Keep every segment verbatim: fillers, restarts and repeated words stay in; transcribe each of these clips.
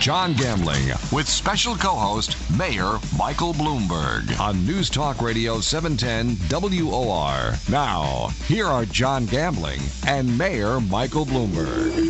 John Gambling with special co-host Mayor Michael Bloomberg on News Talk Radio seven ten W O R. Now, here are John Gambling and Mayor Michael Bloomberg.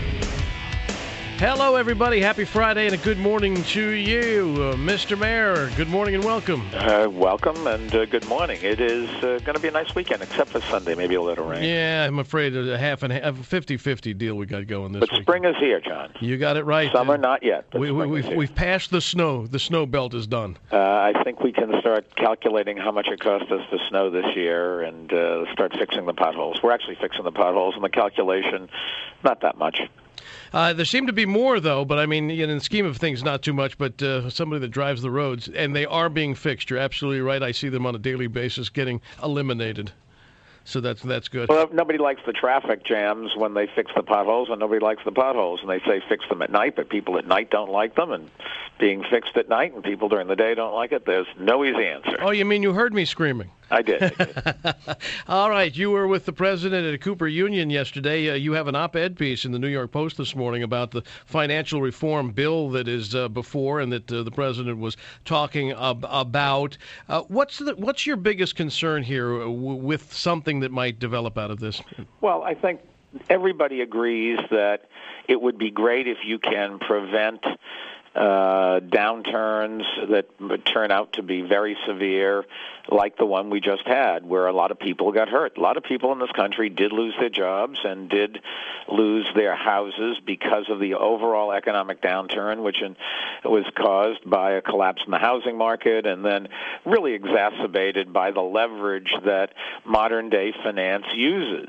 Hello, everybody. Happy Friday and a good morning to you. Uh, Mister Mayor, good morning and welcome. Uh, welcome and uh, good morning. It is uh, going to be a nice weekend, except for Sunday, maybe a little rain. Yeah, I'm afraid a half and half, a fifty-fifty deal we got going this But week. spring is here, John. You got it right. Summer, uh, not yet. But we, we, spring we've, is here. we've passed the snow. The snow belt is done. Uh, I think we can start calculating how much it cost us to snow this year and uh, start fixing the potholes. We're actually fixing the potholes, and the calculation, not that much. Uh, there seem to be more, though, but I mean, in the scheme of things, not too much, but uh, somebody that drives the roads, and they are being fixed. You're absolutely right. I see them on a daily basis getting eliminated. So that's that's good. Well, nobody likes the traffic jams when they fix the potholes, and nobody likes the potholes, and they say fix them at night, but people at night don't like them, and being fixed at night, and people during the day don't like it. There's no easy answer. Oh, you mean you heard me screaming? I did. I did. All right. You were with the president at Cooper Union yesterday. Uh, you have an op-ed piece in the New York Post this morning about the financial reform bill that is uh, before and that uh, the president was talking ab- about. Uh, what's the, what's your biggest concern here w- with something that might develop out of this? Well, I think everybody agrees that it would be great if you can prevent Uh, downturns that turn out to be very severe, like the one we just had, where a lot of people got hurt. A lot of people in this country did lose their jobs and did lose their houses because of the overall economic downturn, which in, was caused by a collapse in the housing market and then really exacerbated by the leverage that modern-day finance uses.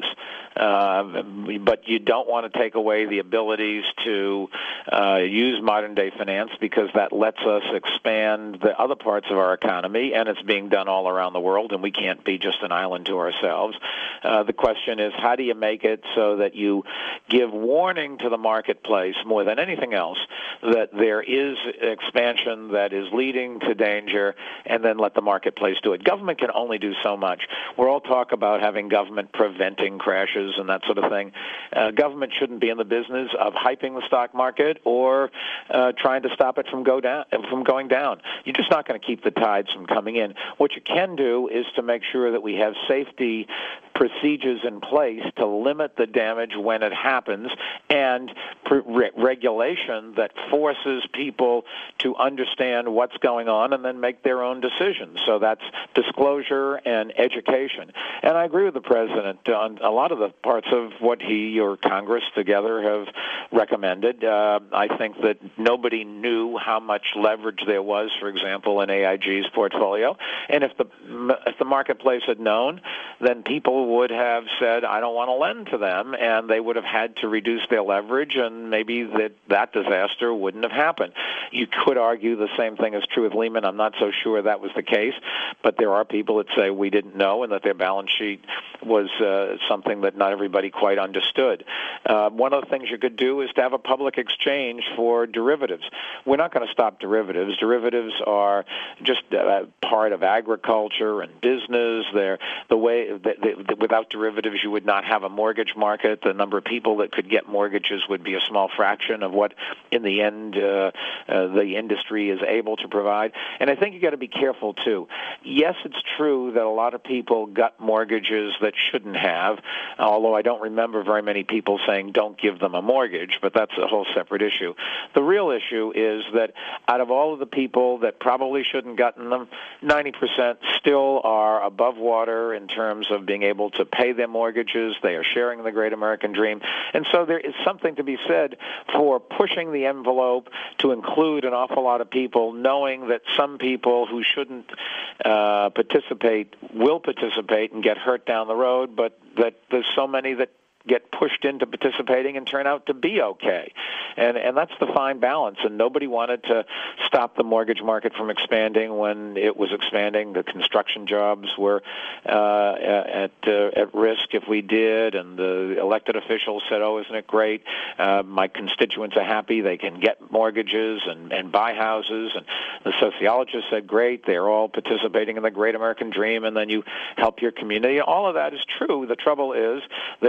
Uh, but you don't want to take away the abilities to uh, use modern-day finance because that lets us expand the other parts of our economy, and it's being done all around the world, and we can't be just an island to ourselves. Uh, the question is, how do you make it so that you give warning to the marketplace more than anything else that there is expansion that is leading to danger, and then let the marketplace do it? Government can only do so much. We're all talk about having government preventing crashes and that sort of thing. Uh, government shouldn't be in the business of hyping the stock market or uh, trying to stop it from go down from going down. You're just not going to keep the tides from coming in. What you can do is to make sure that we have safety procedures in place to limit the damage when it happens, and re- regulation that forces people to understand what's going on and then make their own decisions. So that's disclosure and education. And I agree with the president on a lot of the parts of what he or Congress together have recommended. Uh, I think that nobody knew how much leverage there was, for example, in A I G's portfolio. And if the if the marketplace had known, then people would have said, I don't want to lend to them, and they would have had to reduce their leverage, and maybe that, that disaster wouldn't have happened. You could argue the same thing is true with Lehman. I'm not so sure that was the case, but there are people that say we didn't know and that their balance sheet was uh, something that not everybody quite understood. Uh, one of the things you could do is to have a public exchange for derivatives. We're not going to stop derivatives. Derivatives are just uh, part of agriculture and business. They're the way that, that without derivatives you would not have a mortgage market. The number of people that could get mortgages would be a small fraction of what, in the end, uh, uh, the industry is able to provide. And I think you got to be careful too. Yes, it's true that a lot of people got mortgages that shouldn't have, although I don't remember very many people saying don't give them a mortgage, but that's a whole separate issue. The real issue is that out of all of the people that probably shouldn't gotten them, ninety percent still are above water in terms of being able to pay their mortgages. They are sharing the great American dream. And so there is something to be said for pushing the envelope to include an awful lot of people, knowing that some people who shouldn't uh, participate will participate and get hurt down the road, but that there's so many that get pushed into participating and turn out to be okay. And and that's the fine balance. And nobody wanted to stop the mortgage market from expanding when it was expanding. The construction jobs were uh, at uh, at risk if we did. And the elected officials said, oh, isn't it great? Uh, my constituents are happy. They can get mortgages and, and buy houses. And the sociologists said, great, they're all participating in the great American dream. And then you help your community. All of that is true. The trouble is that in very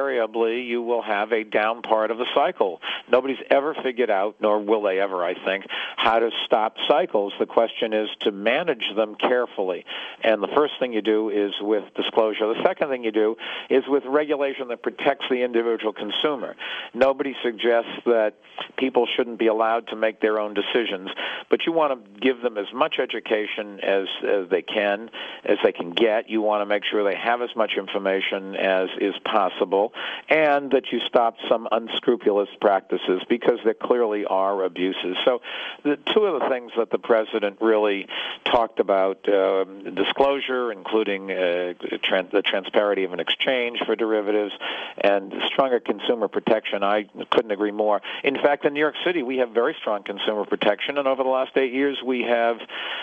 invariably you will have a down part of the cycle. Nobody's ever figured out, nor will they ever, I think, how to stop cycles. The question is to manage them carefully. And the first thing you do is with disclosure. The second thing you do is with regulation that protects the individual consumer. Nobody suggests that people shouldn't be allowed to make their own decisions, but you want to give them as much education as, as they can, as they can get. You want to make sure they have as much information as is possible, and that you stop some unscrupulous practices, because there clearly are abuses. So the two of the things that the president really talked about, uh, disclosure, including uh, trans- the transparency of an exchange for derivatives, and stronger consumer protection, I couldn't agree more. In fact, in New York City, we have very strong consumer protection, and over the last eight years, we have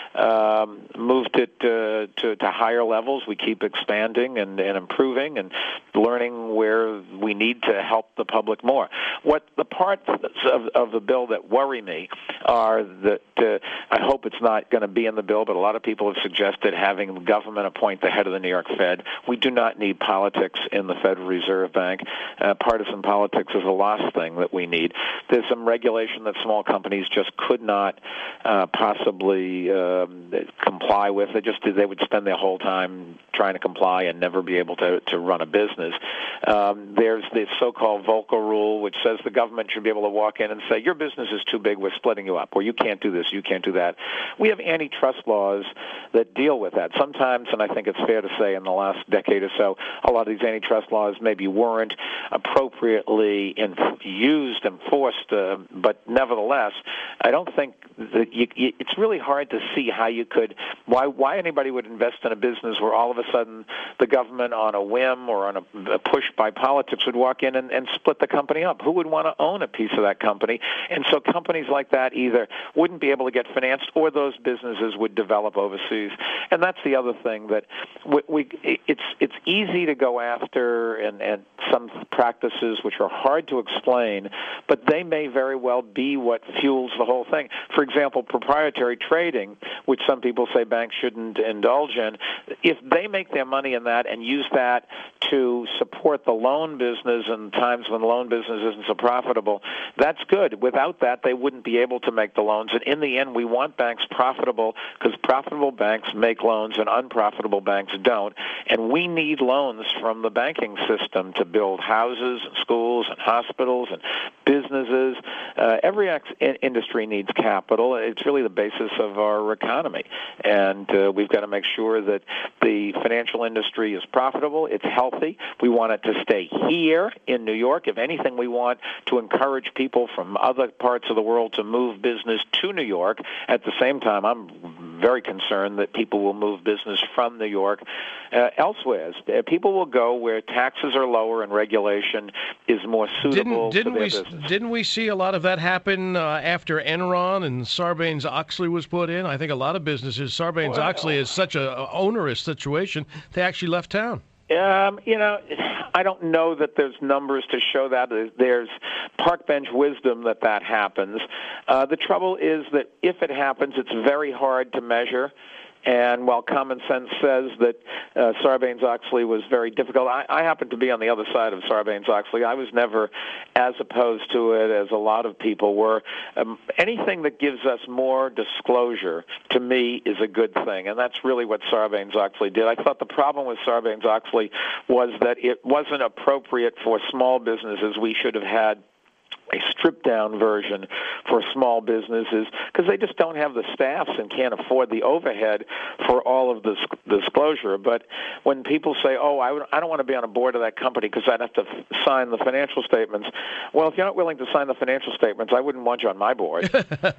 um, moved it uh, to, to higher levels. We keep expanding and, and improving and learning where we need to help the public more. What the parts of, of the bill that worry me are that uh, I hope it's not going to be in the bill, but a lot of people have suggested having the government appoint the head of the New York Fed. We do not need politics in the Federal Reserve Bank. Uh, partisan politics is the last thing that we need. There's some regulation that small companies just could not uh, possibly um, comply with. They just they would spend their whole time trying to comply and never be able to, to run a business. Um, there's the so-called Volcker rule, which says the government should be able to walk in and say, your business is too big, we're splitting you up, or you can't do this, you can't do that. We have antitrust laws that deal with that. Sometimes, and I think it's fair to say in the last decade or so, a lot of these antitrust laws maybe weren't appropriately in, used, enforced, uh, but nevertheless, I don't think that you, you, it's really hard to see how you could, why why anybody would invest in a business where all of a sudden the government on a whim or on a, a push by politics would walk in and, and split the company up. Who would want to own a piece of that company? And so companies like that either wouldn't be able to get financed, or those businesses would develop overseas. And that's the other thing, that we, we it's it's easy to go after and, and some practices which are hard to explain, but they may very well be what fuels the whole thing. For example, proprietary trading, which some people say banks shouldn't indulge in, if they make their money in that and use that to support the loan business in times when the loan business isn't so profitable, that's good. Without that, they wouldn't be able to make the loans. And in the end, we want banks profitable, because profitable banks make loans and unprofitable banks don't. And we need loans from the banking system to build houses and schools and hospitals and businesses. Uh, every ex- industry needs capital. It's really the basis of our economy. And uh, we've got to make sure that the financial industry is profitable, it's healthy. We want it to stay here in New York. If anything, we want to encourage people from other parts of the world to move business to New York. At the same time, I'm very concerned that people will move business from New York uh, elsewhere. Uh, people will go where taxes are lower and regulation is more suitable didn't, didn't to their we, business. Didn't we see a lot of that happen uh, after Enron and Sarbanes-Oxley was put in? I think a lot of businesses, Sarbanes-Oxley well, is such a, a onerous situation, they actually left town. Um, you know, I don't know that there's numbers to show that. There's park bench wisdom that that happens. Uh, the trouble is that if it happens, it's very hard to measure. And while common sense says that uh, Sarbanes-Oxley was very difficult, I, I happen to be on the other side of Sarbanes-Oxley. I was never as opposed to it as a lot of people were. Um, anything that gives us more disclosure, to me, is a good thing. And that's really what Sarbanes-Oxley did. I thought the problem with Sarbanes-Oxley was that it wasn't appropriate for small businesses. We should have had a stripped-down version for small businesses, because they just don't have the staffs and can't afford the overhead for all of this disclosure. But when people say, oh, I, would, I don't want to be on a board of that company because I'd have to f- sign the financial statements, well, if you're not willing to sign the financial statements, I wouldn't want you on my board.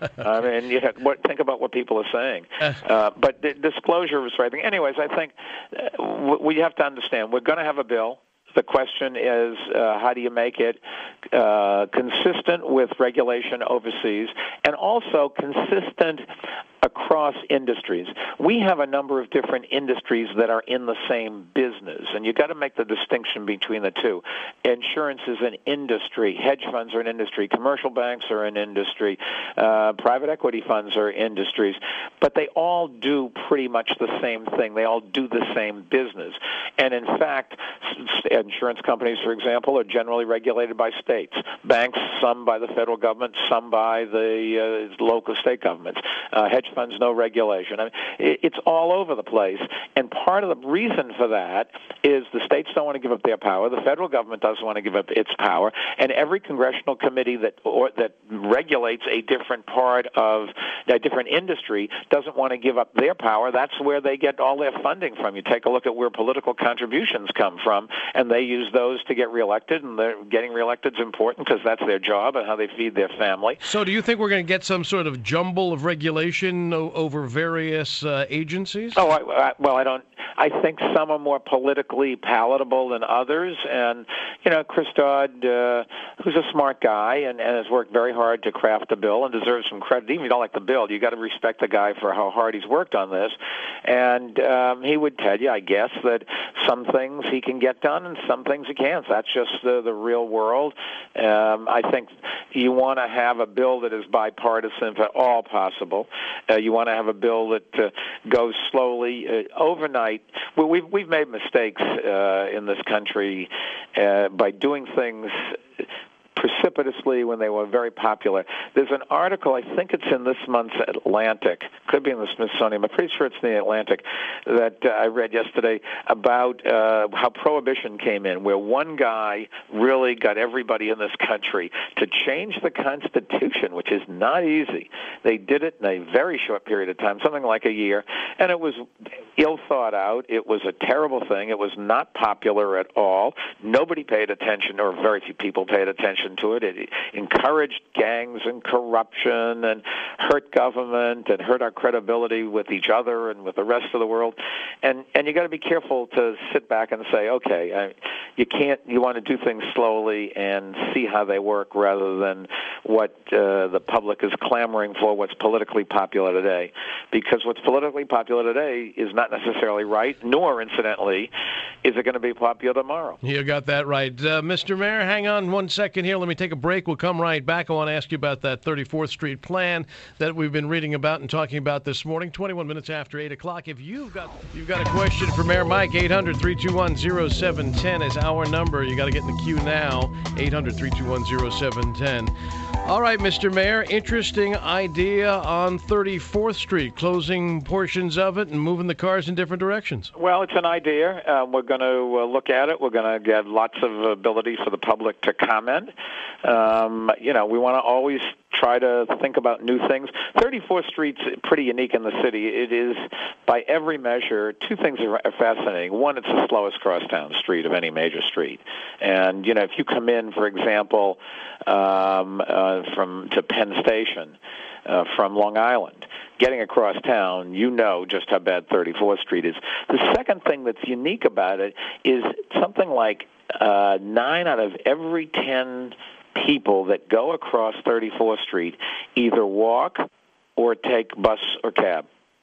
I mean, you have, what, think about what people are saying. Uh, but the disclosure is the right thing. Anyways, I think uh, we have to understand, we're going to have a bill. The question is, uh, how do you make it uh, consistent with regulation overseas, and also consistent across industries. We have a number of different industries that are in the same business, and you've got to make the distinction between the two. Insurance is an industry. Hedge funds are an industry. Commercial banks are an industry. Uh, private equity funds are industries. But they all do pretty much the same thing. They all do the same business. And in fact, insurance companies, for example, are generally regulated by states. Banks, some by the federal government, some by the uh, local state governments. Uh, hedge funds, no regulation. I mean, it's all over the place. And part of the reason for that is the states don't want to give up their power. The federal government doesn't want to give up its power. And every congressional committee that or, that regulates a different part of a different industry doesn't want to give up their power. That's where they get all their funding from. You take a look at where political contributions come from, and they use those to get reelected, and they're getting reelected is important because that's their job and how they feed their family. So do you think we're going to get some sort of jumble of regulation o- over various uh, agencies? Oh, I, I, well, I don't. I think some are more politically palatable than others, and you know, Chris Dodd, uh, who's a smart guy and, and has worked very hard to craft a bill and deserves some credit. Even if you don't like the bill, you got to respect the guy for how hard he's worked on this. And um, he would tell you, I guess, that some things he can get done and some things he can't. That's just the, the real world. Um, I think you want to have a bill that is bipartisan if at all possible. Uh, you want to have a bill that uh, goes slowly. Uh, overnight, well, we've, we've made mistakes uh, in this country uh, by doing things precipitously when they were very popular. There's an article, I think it's in this month's Atlantic, could be in the Smithsonian, but pretty sure it's in the Atlantic, that uh, I read yesterday about uh, how Prohibition came in, where one guy really got everybody in this country to change the Constitution, which is not easy. They did it in a very short period of time, something like a year, and it was ill thought out. It was a terrible thing. It was not popular at all. Nobody paid attention, or very few people paid attention to it. It encouraged gangs and corruption and hurt government and hurt our credibility with each other and with the rest of the world. And and you got to be careful to sit back and say, okay, I, you can't. You want to do things slowly and see how they work rather than what uh, the public is clamoring for, what's politically popular today. Because what's politically popular today is not necessarily right, nor, incidentally, is it going to be popular tomorrow. You got that right. Uh, Mister Mayor, hang on one second here. Let me take a break. We'll come right back. I want to ask you about that thirty-fourth Street plan that we've been reading about and talking about this morning, twenty-one minutes after eight o'clock. If you've got you've got a question for Mayor Mike, eight hundred, three two one, oh seven one oh is our number. You got to get in the queue now, eight hundred, three two one, oh seven one oh. All right, Mister Mayor, interesting idea on thirty-fourth Street, closing portions of it and moving the cars in different directions. Well, it's an idea. Uh, we're going to uh, look at it. We're going to get lots of ability for the public to comment. Um, you know, we want to always try to think about new things. thirty-fourth Street's pretty unique in the city. It is, by every measure, two things are fascinating. One, it's the slowest crosstown street of any major street. And, you know, if you come in, for example, um, uh, from to Penn Station uh, from Long Island, getting across town, you know just how bad thirty-fourth Street is. The second thing that's unique about it is something like uh, nine out of every ten people that go across thirty-fourth Street either walk or take bus or cab.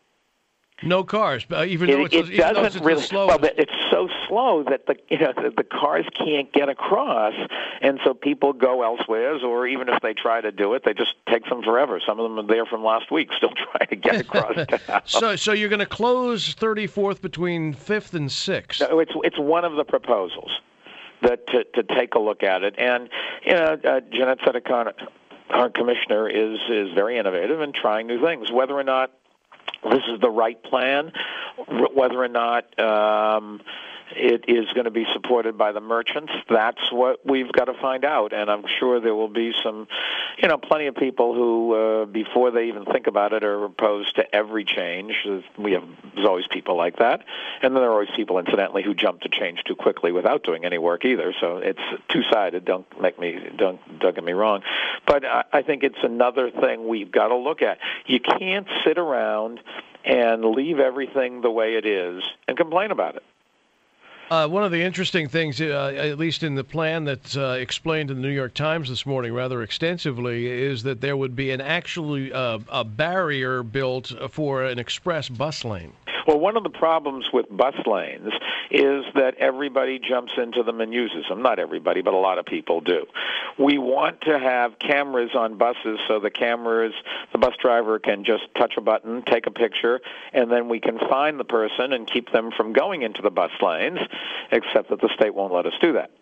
No cars, uh, even though it, it's, it even doesn't though it's really. slow. Well, it's so slow that the you know the, the cars can't get across, and so people go elsewhere. Or even if they try to do it, they just takes them forever. Some of them are there from last week, still trying to get across town. So, so you're going to close thirty-fourth between fifth and sixth. No, it's it's one of the proposals that to, to take a look at it, and you know, uh, Jeanette Sedekon, our commissioner, is is very innovative in trying new things. Whether or not this is the right plan, whether or not um, it is going to be supported by the merchants, that's what we've got to find out. And I'm sure there will be some, you know, plenty of people who, uh, before they even think about it, are opposed to every change. We have, there's always people like that. And then there are always people, incidentally, who jump to change too quickly without doing any work either. So it's two-sided. Don't make me, don't, don't get me wrong. But I, I think it's another thing we've got to look at. You can't sit around and leave everything the way it is and complain about it. Uh, one of the interesting things, uh, at least in the plan that's uh, explained in the New York Times this morning rather extensively, is that there would be an actually uh, a barrier built for an express bus lane. Well, one of the problems with bus lanes is that everybody jumps into them and uses them. Not everybody, but a lot of people do. We want to have cameras on buses so the cameras, the bus driver can just touch a button, take a picture, and then we can find the person and keep them from going into the bus lanes, except that the state won't let us do that.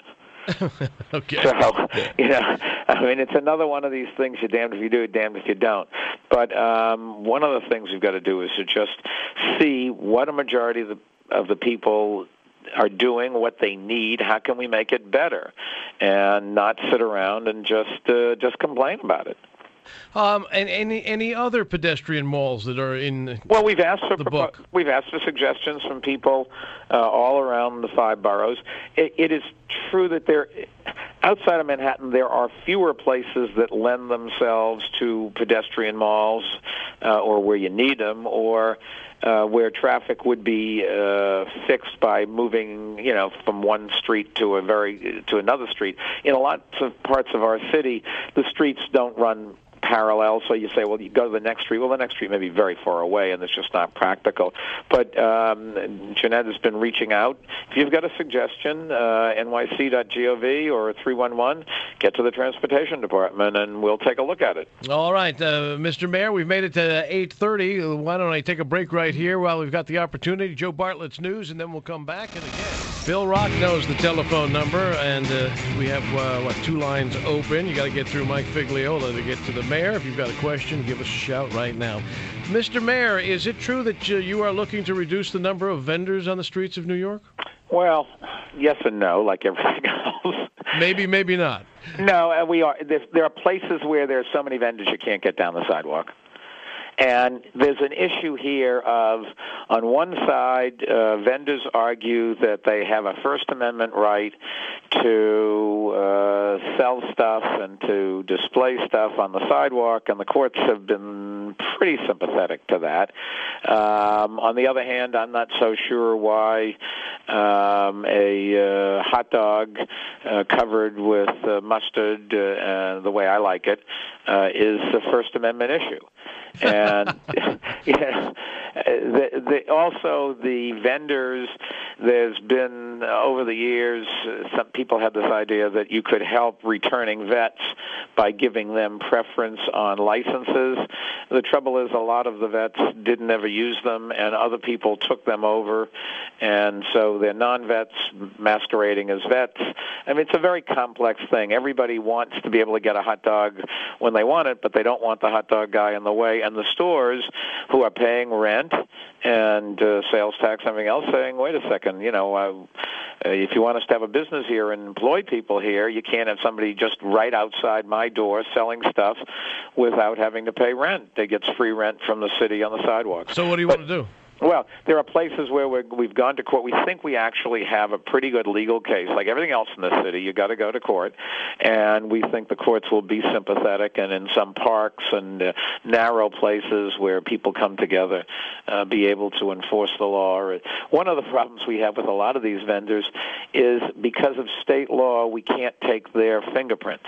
Okay. So, you know, I mean, it's another one of these things, you're damned if you do, damned if you don't. But um, one of the things we've got to do is to just see what a majority of the, of the people are doing, what they need, how can we make it better, and not sit around and just uh, just complain about it. Um, and any any other pedestrian malls that are in well, we've asked for the propo- book? We've asked for suggestions from people uh, all around the five boroughs. It, it is true that there, outside of Manhattan, there are fewer places that lend themselves to pedestrian malls, uh, or where you need them, or uh, where traffic would be uh, fixed by moving, you know, from one street to a very to another street. In a lot of parts of our city, the streets don't run parallel, so you say, well, you go to the next street. Well, the next street may be very far away, and it's just not practical. But um, Jeanette has been reaching out. If you've got a suggestion, uh, N Y C dot gov or three one one, get to the Transportation Department, and we'll take a look at it. All right, uh, Mister Mayor, we've made it to eight thirty. Why don't I take a break right here while we've got the opportunity? Joe Bartlett's news, and then we'll come back. And again, Bill Rock knows the telephone number, and uh, we have, uh, what, two lines open. You got to get through Mike Figliola to get to the mayor. If you've got a question, give us a shout right now. Mister Mayor, is it true that uh, you are looking to reduce the number of vendors on the streets of New York? Well, yes and no, like everything else. Maybe, maybe not. No, uh, we are. There, there are places where there's so many vendors you can't get down the sidewalk. And there's an issue here of, on one side, uh, vendors argue that they have a First Amendment right to uh, sell stuff and to display stuff on the sidewalk, and the courts have been pretty sympathetic to that. Um, on the other hand, I'm not so sure why um, a uh, hot dog uh, covered with uh, mustard, uh, uh, the way I like it, uh, is a First Amendment issue. And yeah, the, the, also the vendors, there's been, uh, over the years, uh, some people have this idea that you could help returning vets by giving them preference on licenses. The trouble is a lot of the vets didn't ever use them, and other people took them over, and so they're non-vets masquerading as vets. I mean, it's a very complex thing. Everybody wants to be able to get a hot dog when they want it, but they don't want the hot dog guy in the way. And the stores who are paying rent and uh, sales tax and everything else saying, wait a second, you know, uh, if you want us to have a business here and employ people here, you can't have somebody just right outside my door selling stuff without having to pay rent. They get free rent from the city on the sidewalk. So what do you but, want to do? Well, there are places where we're, we've gone to court. We think we actually have a pretty good legal case. Like everything else in the city, you got to go to court, and we think the courts will be sympathetic. And in some parks and uh, narrow places where people come together, uh, be able to enforce the law. One of the problems we have with a lot of these vendors is because of state law, we can't take their fingerprints.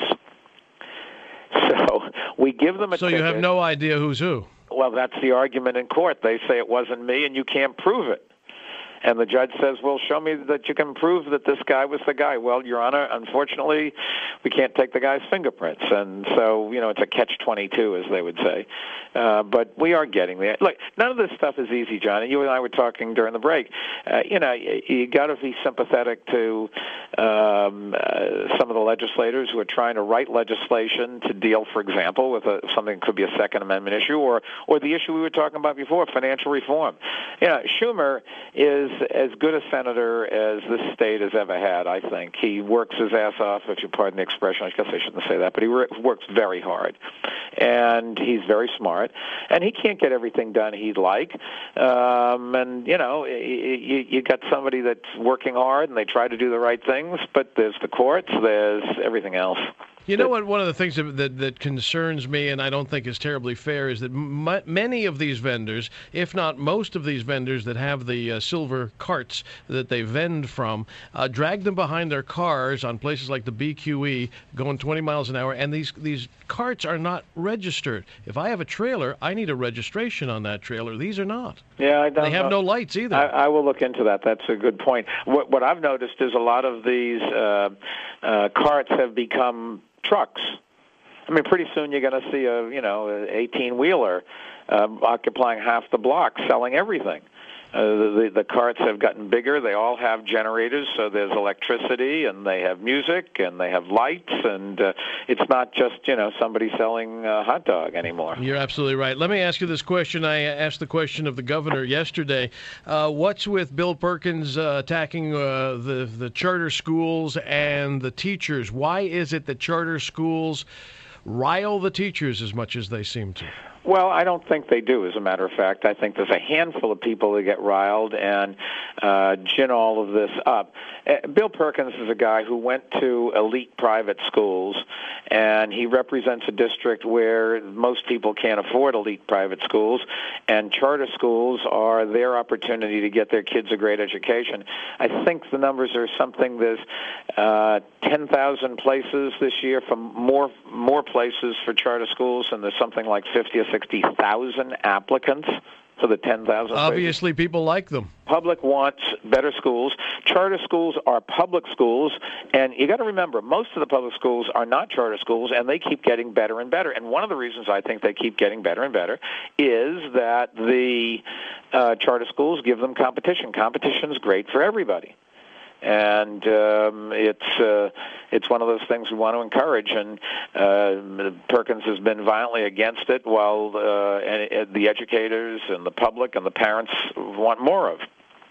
So we give them a So ticket. you have no idea who's who. Well, that's the argument in court. They say it wasn't me, and you can't prove it. And the judge says, well, show me that you can prove that this guy was the guy. Well, Your Honor, unfortunately, we can't take the guy's fingerprints. And so, you know, it's a catch twenty-two, as they would say. Uh, but we are getting there. Look, none of this stuff is easy, John. And you and I were talking during the break. Uh, you know, you, you got to be sympathetic to um, uh, some of the legislators who are trying to write legislation to deal, for example, with a, something that could be a Second Amendment issue, or, or the issue we were talking about before, financial reform. You know, Schumer is as good a senator as this state has ever had, I think. He works his ass off, if you pardon the expression. I guess I shouldn't say that, but he works very hard. And he's very smart. And he can't get everything done he'd like. Um, and, you know, you, you got somebody that's working hard, and they try to do the right things, but there's the courts, there's everything else. You know what? One of the things that, that that concerns me, and I don't think is terribly fair, is that m- many of these vendors, if not most of these vendors that have the uh, silver carts that they vend from, uh, drag them behind their cars on places like the B Q E, going twenty miles an hour, and these these carts are not registered. If I have a trailer, I need a registration on that trailer. These are not. Yeah, I don't They have know. no lights either. I, I will look into that. That's a good point. What, what I've noticed is a lot of these uh, uh, carts have become trucks. I mean, pretty soon you're going to see a you know eighteen-wheeler uh, occupying half the block, selling everything. Uh, the, the carts have gotten bigger. They all have generators, so there's electricity, and they have music, and they have lights, and uh, it's not just you know somebody selling a hot dog anymore. You're absolutely right. Let me ask you this question. I asked the question of the governor yesterday. Uh, what's with Bill Perkins uh, attacking uh, the the charter schools and the teachers? Why is it that charter schools rile the teachers as much as they seem to? Well, I don't think they do, as a matter of fact. I think there's a handful of people that get riled and uh, gin all of this up. Uh, Bill Perkins is a guy who went to elite private schools, and he represents a district where most people can't afford elite private schools, and charter schools are their opportunity to get their kids a great education. I think the numbers are something, there's uh, ten thousand places this year, for more, more places for charter schools, and there's something like fifty or sixty thousand applicants for the ten thousand. Obviously, people like them. Public wants better schools. Charter schools are public schools, and you got to remember, most of the public schools are not charter schools, and they keep getting better and better. And one of the reasons I think they keep getting better and better is that the uh, charter schools give them competition. Competition is great for everybody. And um, it's uh, it's one of those things we want to encourage. And uh, Perkins has been violently against it, while uh, and, and the educators and the public and the parents want more of.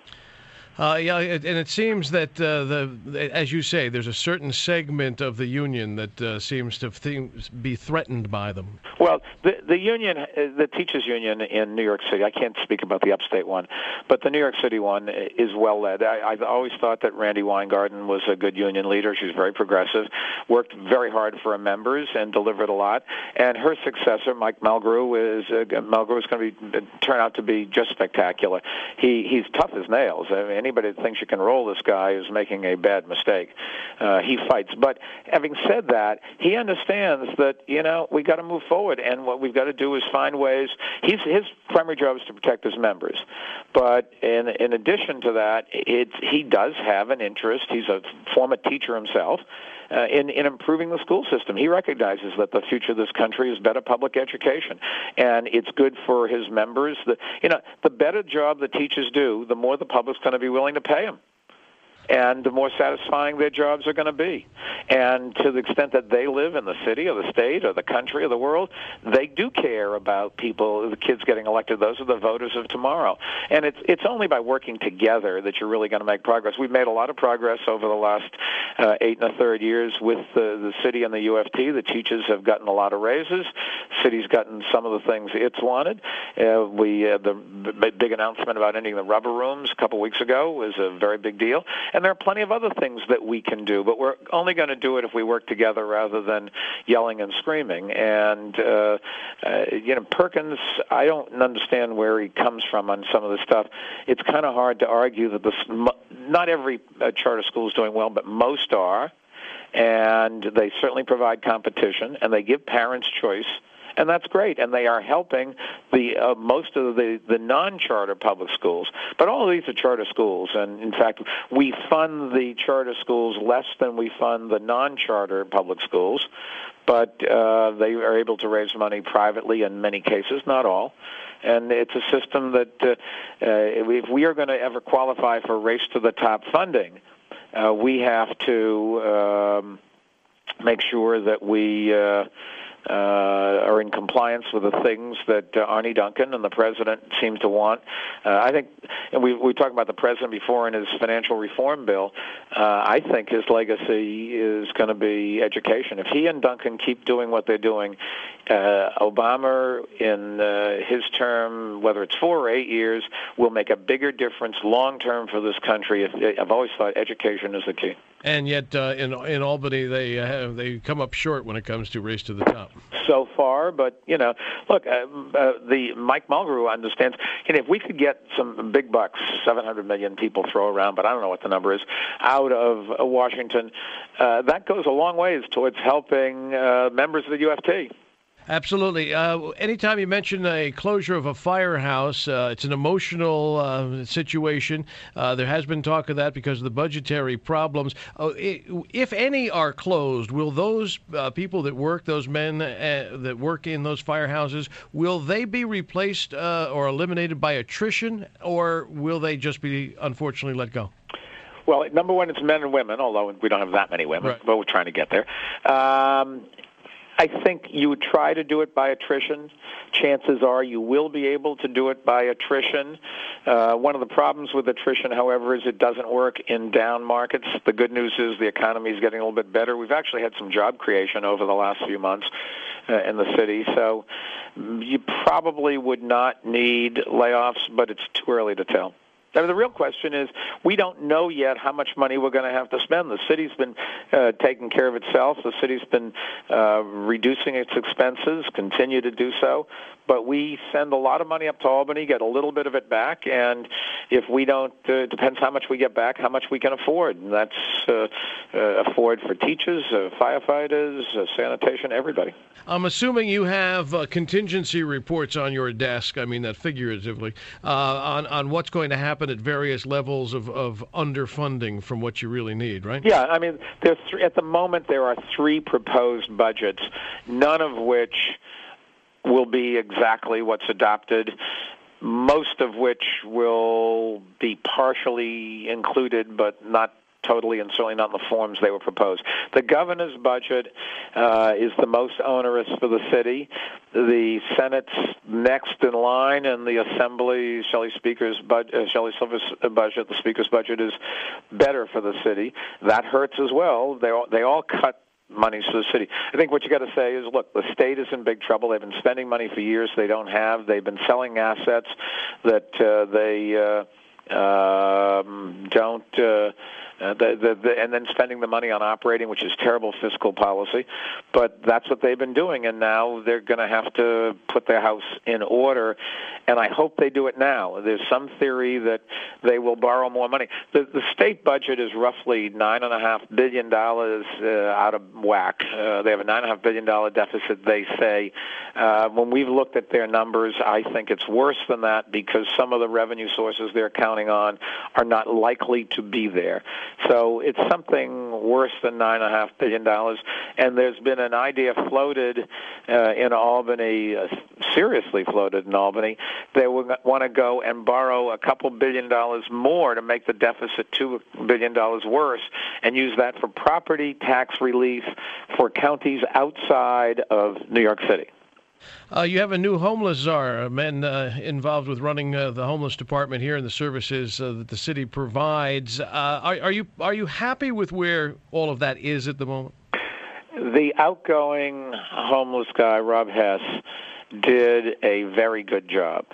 Uh, yeah, it, and it seems that uh, the, as you say, there's a certain segment of the union that uh, seems to th- be threatened by them. Well, the the union, uh, the teachers' union in New York City, I can't speak about the upstate one, but the New York City one is well led. I, I've always thought that Randi Weingarten was a good union leader. She's very progressive, worked very hard for her members, and delivered a lot. And her successor, Mike Mulgrew, is uh, Mulgrew is going to be turn out to be just spectacular. He he's tough as nails. I mean, anybody that thinks you can roll this guy is making a bad mistake. Uh, he fights. But having said that, he understands that, you know, we got to move forward, and what we've got to do is find ways. He's, his primary job is to protect his members. But in, in addition to that, it's, he does have an interest. He's a former teacher himself. Uh, in, in improving the school system. He recognizes that the future of this country is better public education, and it's good for his members. The, you know, the better job the teachers do, the more the public's going to be willing to pay them, and the more satisfying their jobs are going to be. And to the extent that they live in the city or the state or the country or the world, they do care about people, the kids getting elected. Those are the voters of tomorrow. And it's it's only by working together that you're really going to make progress. We've made a lot of progress over the last uh, eight and a third years with the, the city and the U F T. The teachers have gotten a lot of raises. The city's gotten some of the things it's wanted. Uh, we uh, the big announcement about ending the rubber rooms a couple weeks ago was a very big deal. And there are plenty of other things that we can do, but we're only going to do it if we work together rather than yelling and screaming. And, uh, uh, you know, Perkins, I don't understand where he comes from on some of this stuff. It's kind of hard to argue that this, not every uh, charter school is doing well, but most are. And they certainly provide competition, and they give parents choice. And that's great, and they are helping the uh, most of the, the non-charter public schools. But all of these are charter schools, and in fact, we fund the charter schools less than we fund the non-charter public schools. But uh, they are able to raise money privately in many cases, not all. And it's a system that uh, uh, if we are going to ever qualify for race to the top funding, uh, we have to um, make sure that we uh, Uh, are in compliance with the things that uh, Arne Duncan and the president seems to want. Uh, I think, and we we talked about the president before in his financial reform bill. Uh, I think his legacy is going to be education. If he and Duncan keep doing what they're doing, uh, Obama in uh, his term, whether it's four or eight years, will make a bigger difference long term for this country. If, I've always thought education is the key. And yet, uh, in in Albany, they uh, have, they come up short when it comes to race to the top. So far, but you know, look, uh, uh, the Mike Mulgrew understands. You know, if we could get some big bucks, seven hundred million people throw around, but I don't know what the number is, out of uh, Washington, uh, that goes a long ways towards helping uh, members of the U F T. Absolutely. Uh, anytime you mention a closure of a firehouse, uh, it's an emotional uh, situation. Uh, there has been talk of that because of the budgetary problems. Uh, if any are closed, will those uh, people that work, those men uh, that work in those firehouses, will they be replaced uh, or eliminated by attrition, or will they just be unfortunately let go? Well, number one, it's men and women, although we don't have that many women, right. but we're trying to get there. Um, I think you would try to do it by attrition. Chances are you will be able to do it by attrition. Uh, one of the problems with attrition, however, is it doesn't work in down markets. The good news is the economy is getting a little bit better. We've actually had some job creation over the last few months uh, in the city, so you probably would not need layoffs, but it's too early to tell. Now, the real question is, we don't know yet how much money we're going to have to spend. The city's been uh, taking care of itself. The city's been uh, reducing its expenses, continue to do so. But we send a lot of money up to Albany, get a little bit of it back, and if we don't, uh, it depends how much we get back, how much we can afford. And that's uh, uh, afford for teachers, uh, firefighters, uh, sanitation, everybody. I'm assuming you have uh, contingency reports on your desk, I mean that figuratively, uh, on, on what's going to happen at various levels of, of underfunding from what you really need, right? Yeah, I mean, there's th- at the moment there are three proposed budgets, none of which will be exactly what's adopted, most of which will be partially included but not totally, and certainly not in the forms they were proposed. The governor's budget uh, is the most onerous for the city. The Senate's next in line, and the Assembly, Shelley Speaker's budget, uh, Shelley Silver's budget, the Speaker's budget is better for the city. That hurts as well. They all, they all cut monies for the city. I think what you got to say is, look, the state is in big trouble. They've been spending money for years they don't have. They've been selling assets that uh, they uh, um, don't. Uh, Uh, the, the, the, and then spending the money on operating, which is terrible fiscal policy. But that's what they've been doing, and now they're going to have to put their house in order, and I hope they do it now. There's some theory that they will borrow more money. The, the state budget is roughly nine point five billion dollars uh, out of whack. Uh, they have a nine point five billion dollars deficit, they say. Uh, when we've looked at their numbers, I think it's worse than that because some of the revenue sources they're counting on are not likely to be there. So it's something worse than nine point five billion dollars. And there's been an idea floated uh, in Albany, uh, seriously floated in Albany. They want to go and borrow a couple billion dollars more to make the deficit two billion dollars worse and use that for property tax relief for counties outside of New York City. Uh, you have a new homeless czar, a man uh, involved with running uh, the homeless department here and the services uh, that the city provides. Uh, are, are you are you happy with where all of that is at the moment? The outgoing homeless guy, Rob Hess, did a very good job.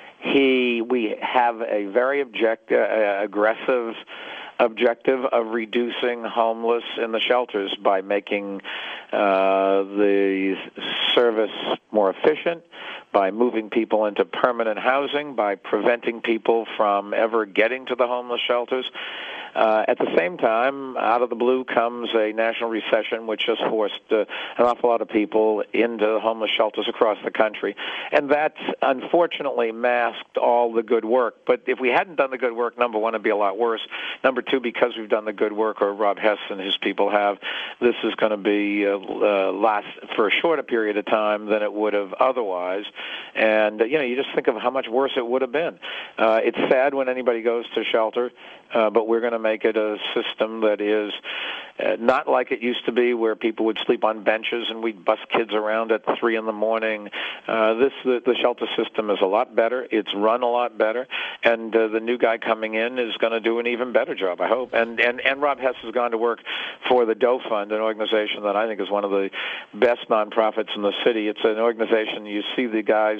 He we have a very object, uh, aggressive objective of reducing homeless in the shelters by making uh, the service more efficient, by moving people into permanent housing, by preventing people from ever getting to the homeless shelters. Uh, at the same time, out of the blue comes a national recession, which has forced uh, an awful lot of people into homeless shelters across the country. And that's unfortunately masked all the good work. But if we hadn't done the good work, number one, it'd be a lot worse. Number two, because we've done the good work, or Rob Hess and his people have, this is going to be uh, uh, last for a shorter period of time than it would have otherwise. And, uh, you know, you just think of how much worse it would have been. Uh, it's sad when anybody goes to shelter, uh, but we're going to make it a system that is uh, not like it used to be where people would sleep on benches and we'd bus kids around at three in the morning. Uh, this the, the shelter system is a lot better. It's run a lot better, and uh, the new guy coming in is going to do an even better job, I hope. And, and and Rob Hess has gone to work for the Doe Fund, an organization that I think is one of the best nonprofits in the city. It's an organization, you see the guys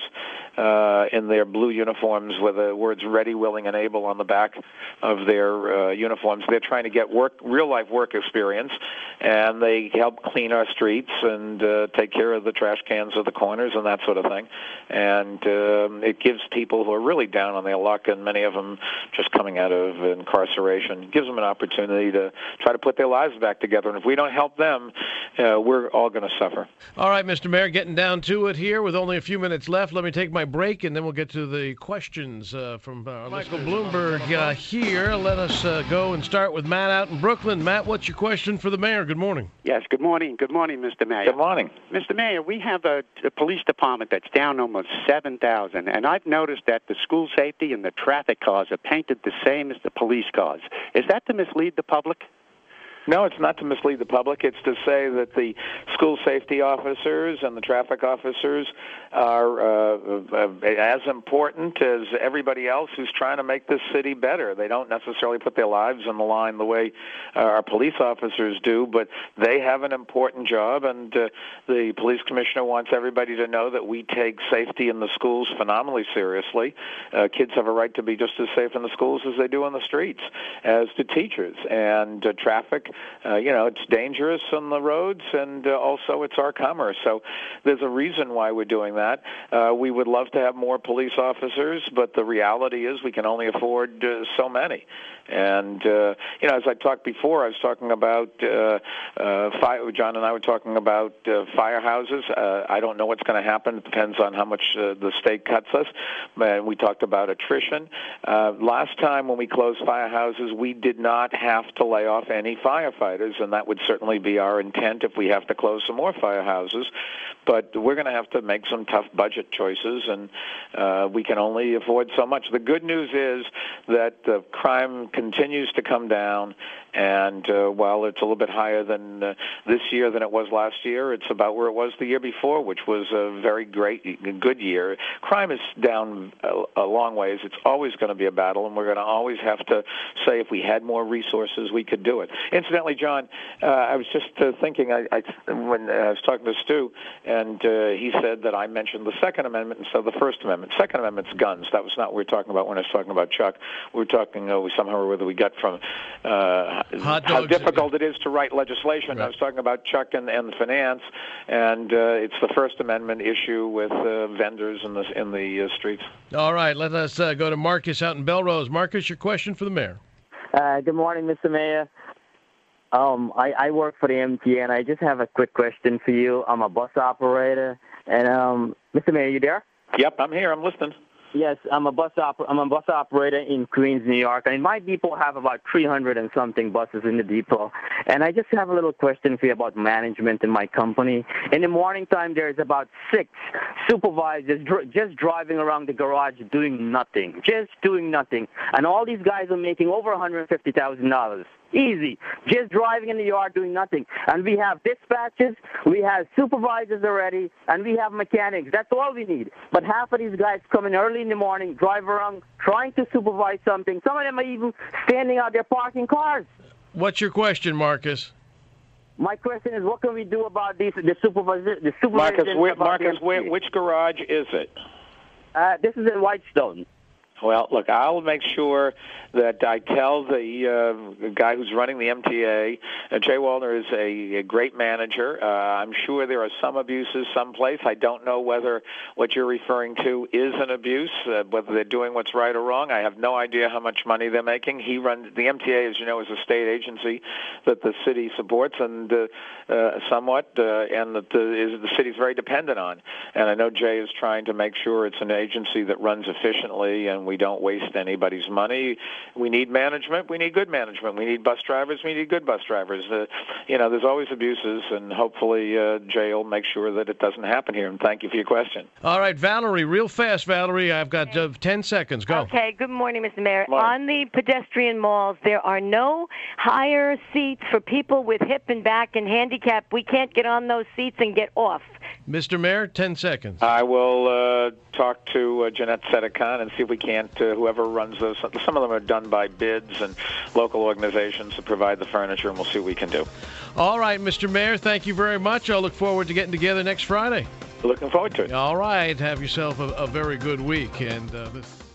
uh, in their blue uniforms with the words ready, willing, and able on the back of their uh, uniforms. They're trying to get work, real-life work experience, and they help clean our streets and uh, take care of the trash cans at the corners and that sort of thing. And um, it gives people who are really down on their luck, and many of them just coming out of incarceration, gives them an opportunity to try to put their lives back together. And if we don't help them, uh, we're all going to suffer. All right, Mister Mayor, getting down to it here with only a few minutes left. Let me take my break, and then we'll get to the questions uh, from uh, Michael Bloomberg uh, here. Let us uh, go and start with Matt out in Brooklyn. Matt, what's your question for the mayor? Good morning. Yes, good morning. Good morning, Mister Mayor. Good morning. Mister Mayor, we have a, a police department that's down almost seven thousand, and I've noticed that the school safety and the traffic cars are painted the same as the police cars. Is that to mislead the public? No, it's not to mislead the public. It's to say that the school safety officers and the traffic officers are uh, as important as everybody else who's trying to make this city better. They don't necessarily put their lives on the line the way uh, our police officers do, but they have an important job, and uh, the police commissioner wants everybody to know that we take safety in the schools phenomenally seriously. Uh, kids have a right to be just as safe in the schools as they do in the streets, as do teachers. And uh, traffic, Uh, you know, it's dangerous on the roads, and uh, also it's our commerce. So there's a reason why we're doing that. Uh, we would love to have more police officers, but the reality is we can only afford uh, so many. And, uh, you know, as I talked before, I was talking about, uh, uh, fire, John and I were talking about uh, firehouses. Uh, I don't know what's going to happen. It depends on how much uh, the state cuts us. And we talked about attrition. Uh, last time when we closed firehouses, we did not have to lay off any firefighters, and that would certainly be our intent if we have to close some more firehouses. But we're going to have to make some tough budget choices, and uh, we can only afford so much. The good news is that the crime continues to come down, and uh, while it's a little bit higher than uh, this year than it was last year, it's about where it was the year before, which was a very great, good year. Crime is down a, a long ways. It's always going to be a battle, and we're going to always have to say if we had more resources, we could do it. Incidentally, John, uh, I was just uh, thinking, I, I, when uh, I was talking to Stu, and uh, he said that I mentioned the Second Amendment instead of the First Amendment. Second Amendment's guns. That was not what we were talking about when I was talking about Chuck. We were talking uh, somehow or whether we got from uh, how difficult it is to write legislation. Right. I was talking about Chuck and, and finance, and uh, it's the First Amendment issue with uh, vendors in the, in the uh, streets. All right, let us uh, go to Marcus out in Belrose. Marcus, your question for the mayor. Uh, good morning, Mister Mayor. Um, I, I work for the M T A, and I just have a quick question for you. I'm a bus operator, and um, Mister Mayor, you there? Yep, I'm here. I'm listening. Yes, I'm a bus op- I'm a bus operator in Queens, New York, and my depot have about three hundred and something buses in the depot. And I just have a little question for you about management in my company. In the morning time, there's about six supervisors dr- just driving around the garage doing nothing, just doing nothing. And all these guys are making over one hundred fifty thousand dollars. Easy. Just driving in the yard doing nothing. And we have dispatches, we have supervisors already, and we have mechanics. That's all we need. But half of these guys come in early in the morning, drive around, trying to supervise something. Some of them are even standing out there parking cars. What's your question, Marcus? My question is, what can we do about these, the supervisor? The supervisors Marcus, where, about Marcus where, which garage is it? Uh, this is in Whitestone. Well, look, I'll make sure that I tell the uh, guy who's running the M T A, uh, Jay Wallner is a, a great manager. Uh, I'm sure there are some abuses someplace. I don't know whether what you're referring to is an abuse, uh, whether they're doing what's right or wrong. I have no idea how much money they're making. He runs the M T A, as you know, is a state agency that the city supports and uh, uh, somewhat, uh, and that the, is, the city's very dependent on. And I know Jay is trying to make sure it's an agency that runs efficiently, and we don't waste anybody's money. We need management. We need good management. We need bus drivers. We need good bus drivers. Uh, you know, there's always abuses, and hopefully uh, Jay will make sure that it doesn't happen here. And thank you for your question. All right, Valerie, real fast, Valerie. I've got uh, ten seconds. Go. Okay, good morning, Mister Mayor. Morning. On the pedestrian malls, there are no higher seats for people with hip and back and handicap. We can't get on those seats and get off. Mister Mayor, ten seconds. I will uh, talk to uh, Jeanette Sedekan and see if we can't, uh, whoever runs those, some of them are done by bids and local organizations that provide the furniture, and we'll see what we can do. All right, Mister Mayor, thank you very much. I'll look forward to getting together next Friday. Looking forward to it. All right, have yourself a, a very good week. And uh, this